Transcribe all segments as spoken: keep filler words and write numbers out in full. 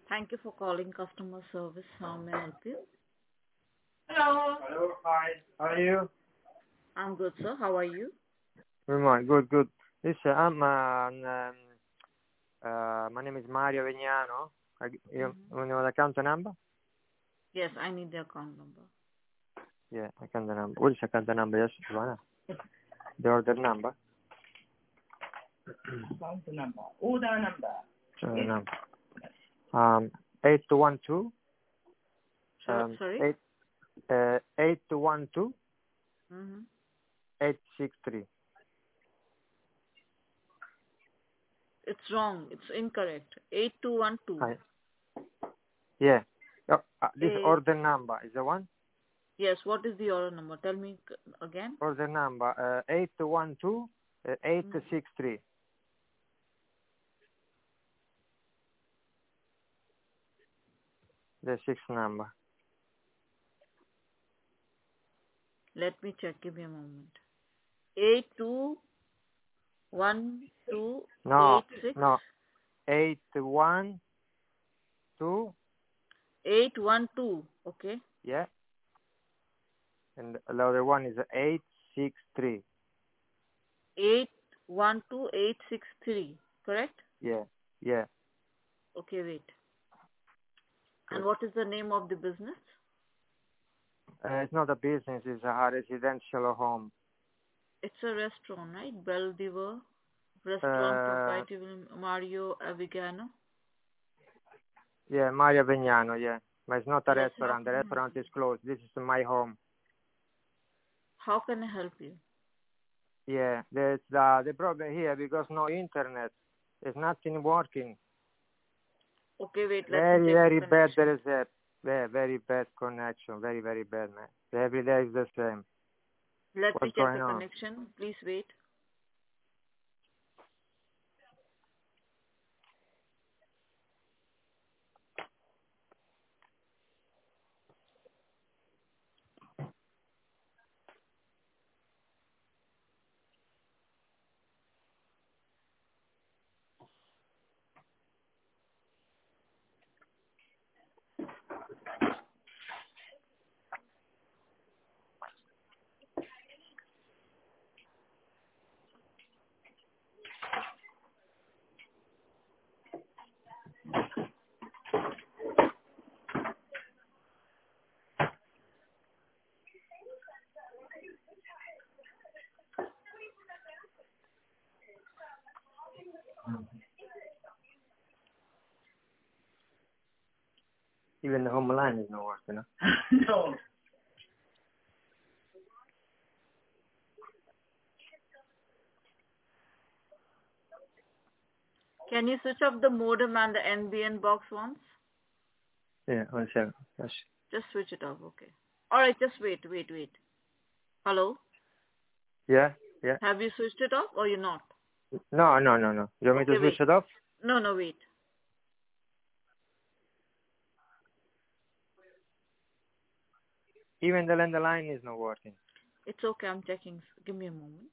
Thank you for calling customer service. How may I help you? Hello. Hello. Hi. How are you? I'm good, sir. How are you? Good morning. Good, good. Listen, I'm, uh, um, uh, my name is Mario Vignano. I, you, Mm-hmm. you know the account number? Yes, I need the account number. Yeah, account number. What is account number? Yes, Joanna. The order number? Account number. Order number. Order number. Um, eight one two. Sir, Um, sorry? eight, uh, eight one two Mm-hmm. eight six three. It's wrong. It's incorrect. eight two one two. Hi. Yeah. Oh, uh, this Eight. order number is the one? Yes, what is the order number? Tell me c- again. Order number, uh, eight one two eight Mm. six three. The sixth number. Let me check. Give me a moment. eight two one two No, eight six no. Eight one two. eight one two. Okay. Yeah. And the other one is eight six three. eight one two eight six three. Correct? Yeah. Yeah. Okay, wait. And Good. what is the name of the business? Uh, it's not a business. It's a residential home. It's a restaurant, right? Belvedere Restaurant Uh, Proprietor Mario Avigano. yeah, Maria Vignano. Yeah. But it's not a Yes, how restaurant. The can I help restaurant you? is closed. This is my home. How can I help you? Yeah. There's uh, the problem here because no internet. There's nothing working. Okay, wait, let me Very, check the very bad. connection. There is a very, very bad connection. Very, very bad, man. Every day is the same. Let me What's check going the on? connection. Please wait. Even the home line is not working. Huh? No. Can you switch off the modem and the N B N box once? Yeah, one second. Yes. Just switch it off, okay. Alright, just wait, wait, wait. Hello? Yeah, yeah. Have you switched it off or you not? No, no, no, no. You want me Okay, to switch wait. it off? No, no, wait. Even the landline is not working. It's okay, I'm checking. Give me a moment.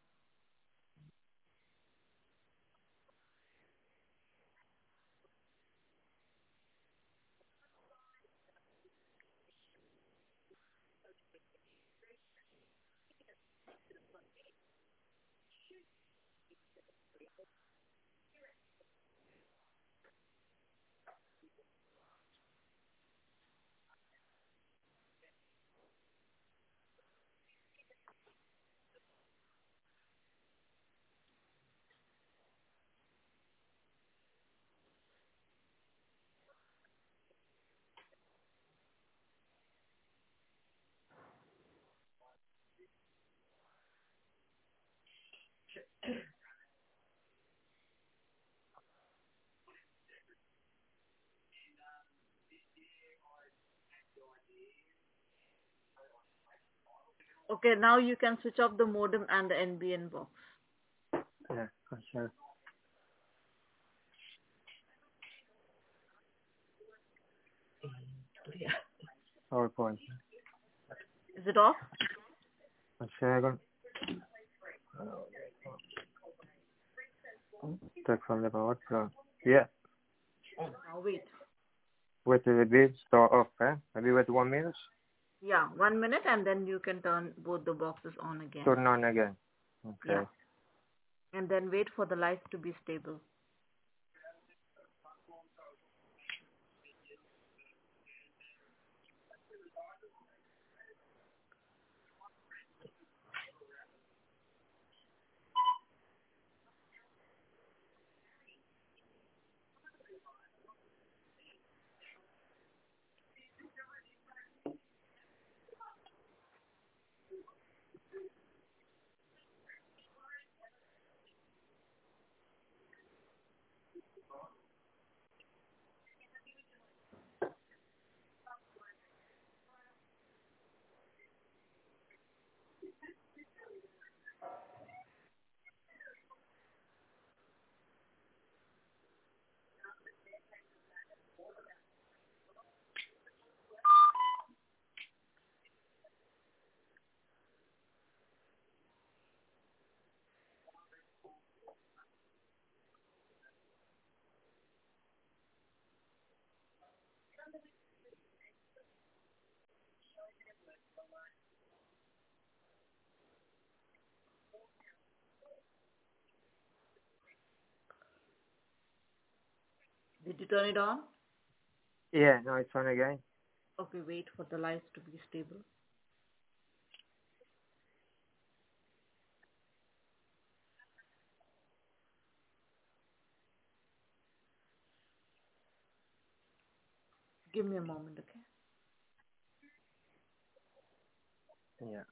Okay, now you can switch off the modem and the N B N box. Yeah, one second. PowerPoint. Is it off? One second. Take from the PowerPoint. Yeah. Now wait. Wait till the bit start off, eh? Maybe wait one minute. Yeah, one minute and then you can turn both the boxes on again. Turn on again. Okay. Yeah. And then wait for the lights to be stable. Did you turn it on? Yeah, now it's on again. Okay, wait for the lights to be stable. Give me a moment, okay? Yeah.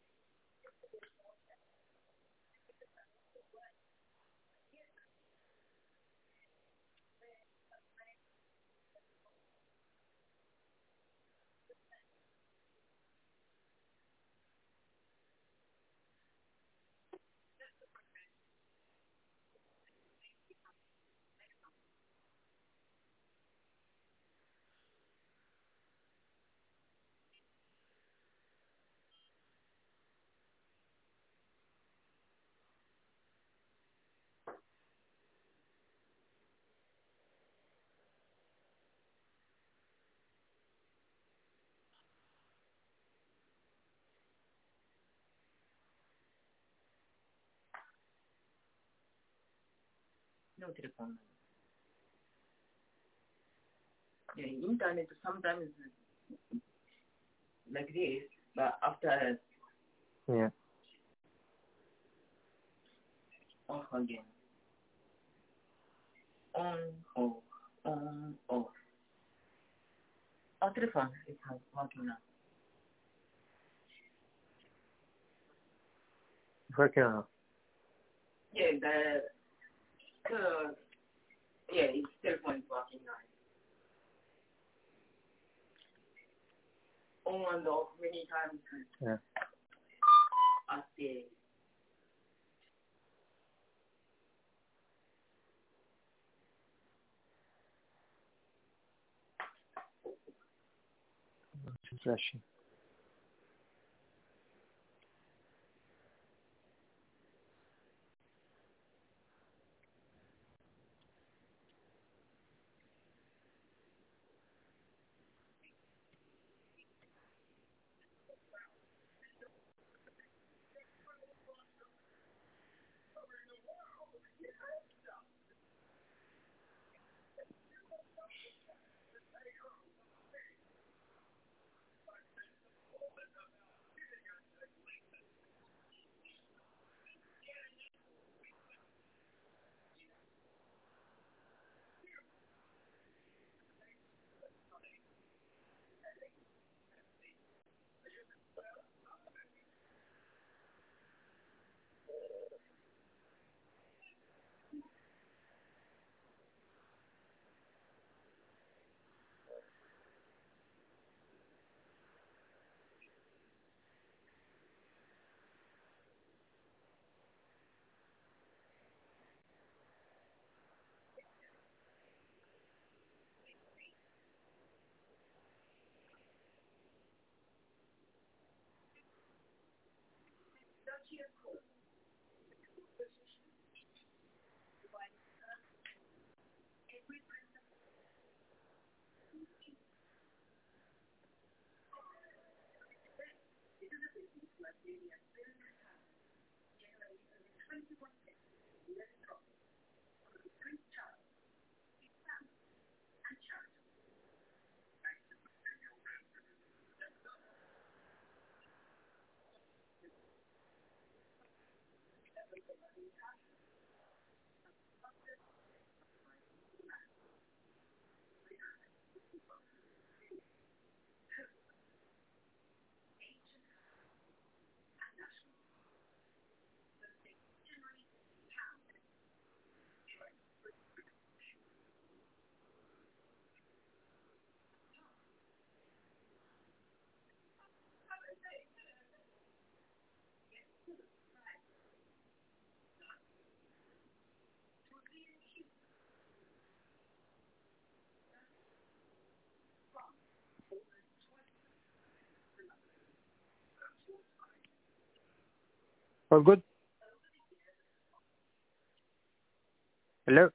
No telephone. Yeah, internet sometimes like this, but after Yeah. off again. On, off, on, off. Our telephone is working now. Working on. Yeah, the, uh, yeah, its telephone is working now. On and off many times. Yeah. At the Flashing. All good? Hello?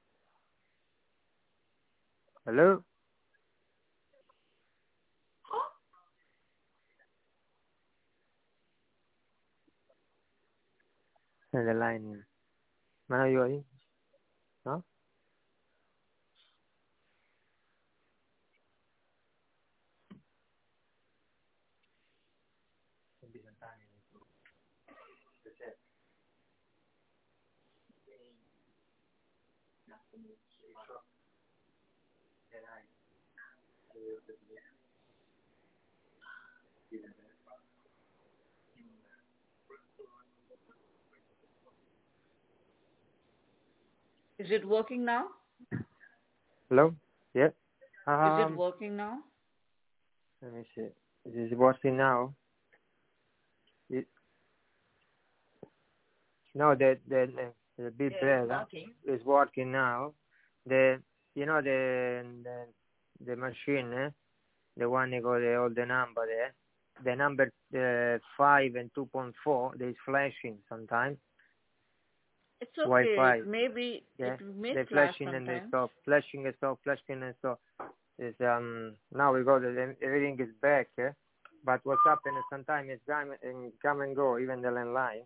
Hello? And the line. Man, are you in? No? Is it working now? Hello? Yeah? Is Um, it working now? let me see. Is it working now? It, no, the, the, the bit Yeah, it's better working. is working now. The, you know, the, the, the machine, eh? The one that got the, all the number there. The number uh, five and two point four, they is flashing sometimes. It's okay. Wi-Fi. Maybe Yeah, it may they flash flashing and they sometimes. stop, flashing and stop, flashing and stop. It's, um, now we got it, everything is back, eh? But what's happened is sometimes it's come and, come and go, even the landline.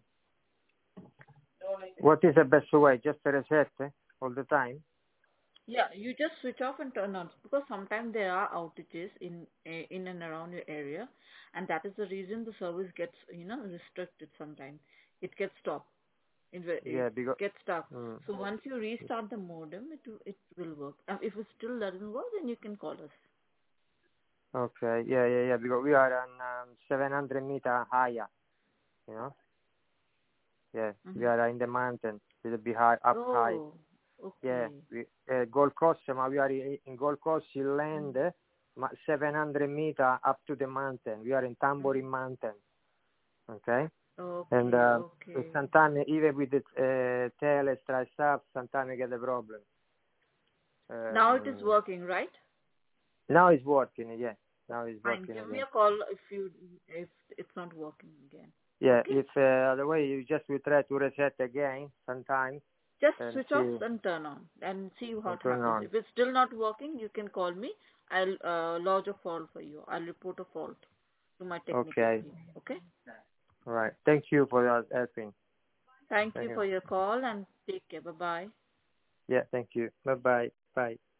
What is the best way? Just to reset eh? all the time? Yeah, you just switch off and turn on because sometimes there are outages in eh, in and around your area, and that is the reason the service gets you know restricted. Sometimes it gets stopped. It, will- it Yeah, because... gets stuck. Mm, So once you restart the modem, it will- it will work. Uh, if it still doesn't work, then you can call us. okay, yeah, yeah, yeah, because we are on um, seven hundred meter higher, you know? Yeah, Mm-hmm. we are in the mountain, a little bit high, up high. Oh, okay. Yeah, we, uh, Gold Coast, ma we are in, in Gold Coast, in land, eh, ma seven hundred meter up to the mountain. We are in Tambourine Mountain, okay? Okay, And uh, okay. sometimes, even with the uh, tail strike stuff, sometimes we get a problem. Um, Now it is working, right? Now it's working, yeah. Now it's Fine. working Give me again. a call if you if it's not working again. Yeah, Okay? if uh, the way you just will try to reset again sometimes Just and switch off see and turn on and see what and turn happens. on. If it's still not working, you can call me. I'll uh, lodge a fault for you. I'll report a fault to my technical Okay. team. Okay? All right. Thank you for your helping. Thank Thank you you. for your call and take care. Bye-bye. Yeah, thank you. Bye-bye. Bye.